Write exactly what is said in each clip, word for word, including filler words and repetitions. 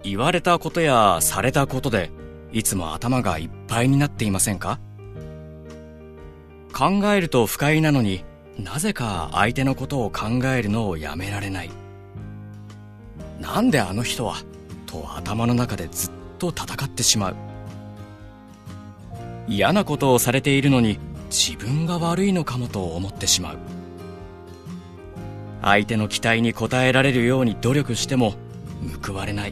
言われたことやされたことでいつも頭がいっぱいになっていませんか？考えると不快なのになぜか相手のことを考えるのをやめられない。なんであの人はと頭の中でずっと戦ってしまう。嫌なことをされているのに自分が悪いのかもと思ってしまう。相手の期待に応えられるように努力しても報われない。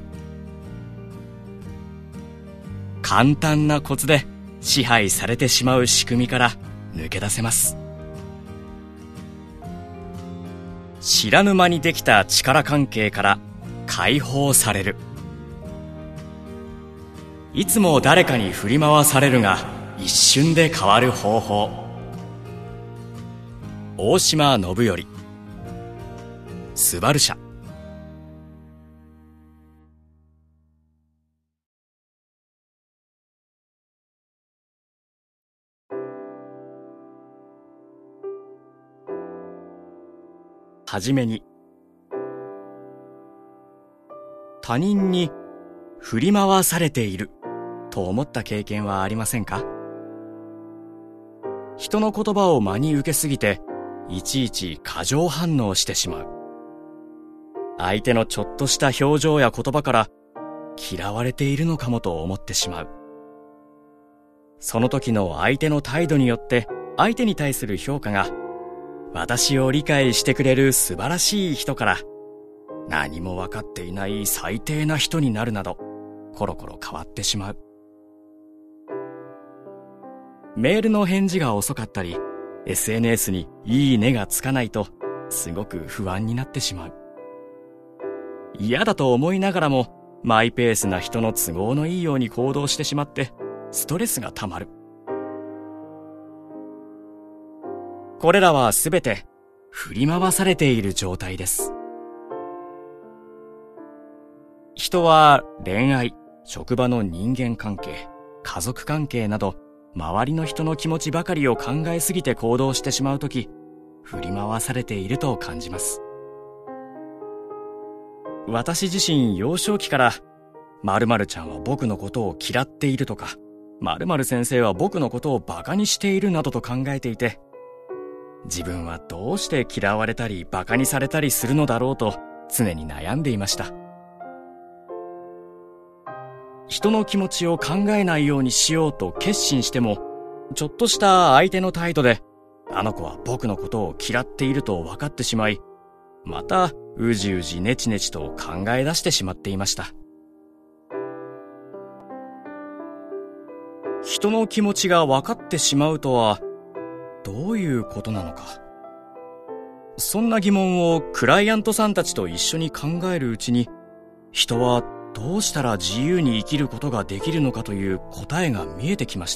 簡単なコツで支配されてしまう仕組みから抜け出せます。知らぬ間にできた力関係から解放される。いつも誰かに振り回されるが一瞬で変わる方法。大島信頼、スバル社。はじめに、他人に振り回されていると思った経験はありませんか？人の言葉を真に受けすぎていちいち過剰反応してしまう。相手のちょっとした表情や言葉から嫌われているのかもと思ってしまう。その時の相手の態度によって相手に対する評価が私を理解してくれる素晴らしい人から何も分かっていない最低な人になるなどコロコロ変わってしまう。メールの返事が遅かったり エスエヌエス にいいねがつかないとすごく不安になってしまう。嫌だと思いながらもマイペースな人の都合のいいように行動してしまってストレスがたまる。これらはすべて振り回されている状態です。人は恋愛、職場の人間関係、家族関係など周りの人の気持ちばかりを考えすぎて行動してしまうとき、振り回されていると感じます。私自身幼少期から〇〇ちゃんは僕のことを嫌っているとか、〇〇先生は僕のことをバカにしているなどと考えていて、自分はどうして嫌われたりバカにされたりするのだろうと常に悩んでいました。人の気持ちを考えないようにしようと決心しても、ちょっとした相手の態度であの子は僕のことを嫌っていると分かってしまい、またうじうじねちねちと考え出してしまっていました。人の気持ちが分かってしまうとはどういうことなのか。そんな疑問をクライアントさんたちと一緒に考えるうちに、人はどうしたら自由に生きることができるのかという答えが見えてきました。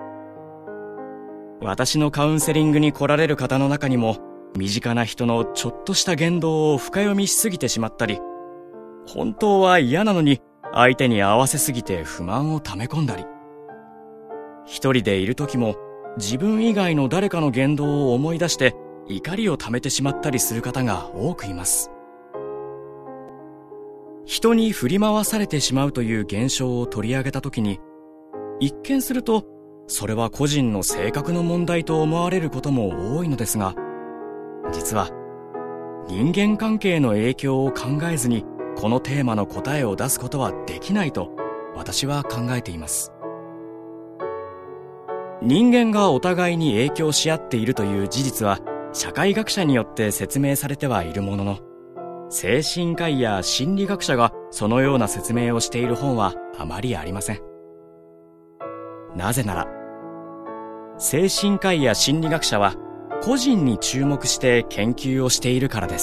私のカウンセリングに来られる方の中にも、身近な人のちょっとした言動を深読みしすぎてしまったり、本当は嫌なのに相手に合わせすぎて不満を溜め込んだり、一人でいる時も自分以外の誰かの言動を思い出して怒りを溜めてしまったりする方が多くいます。人に振り回されてしまうという現象を取り上げた時に、一見するとそれは個人の性格の問題と思われることも多いのですが、実は人間関係の影響を考えずにこのテーマの答えを出すことはできないと私は考えています。人間がお互いに影響し合っているという事実は社会学者によって説明されてはいるものの、精神科医や心理学者がそのような説明をしている本はあまりありません。なぜなら、精神科医や心理学者は個人に注目して研究をしているからです。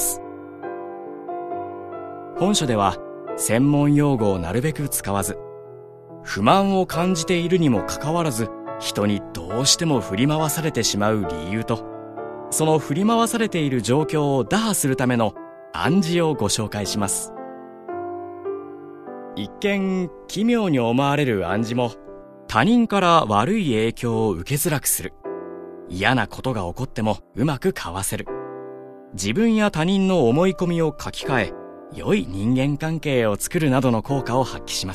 本書では専門用語をなるべく使わず、不満を感じているにもかかわらず人にどうしても振り回されてしまう理由と、その振り回されている状況を打破するための暗示をご紹介します。一見奇妙に思われる暗示も、他人から悪い影響を受けづらくする、嫌なことが起こってもうまくかわせる、自分や他人の思い込みを書き換え良い人間関係を作るなどの効果を発揮します。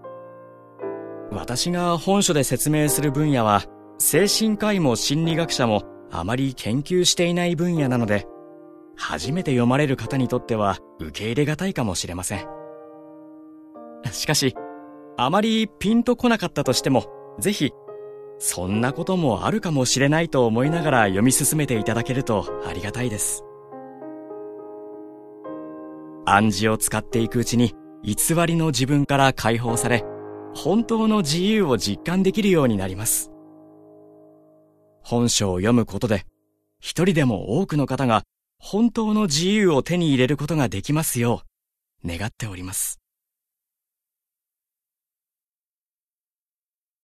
私が本書で説明する分野は、精神科医も心理学者もあまり研究していない分野なので、初めて読まれる方にとっては受け入れがたいかもしれません。しかし、あまりピンとこなかったとしても、ぜひ、そんなこともあるかもしれないと思いながら読み進めていただけるとありがたいです。暗示を使っていくうちに、偽りの自分から解放され、本当の自由を実感できるようになります。本書を読むことで、一人でも多くの方が本当の自由を手に入れることができますよう願っております。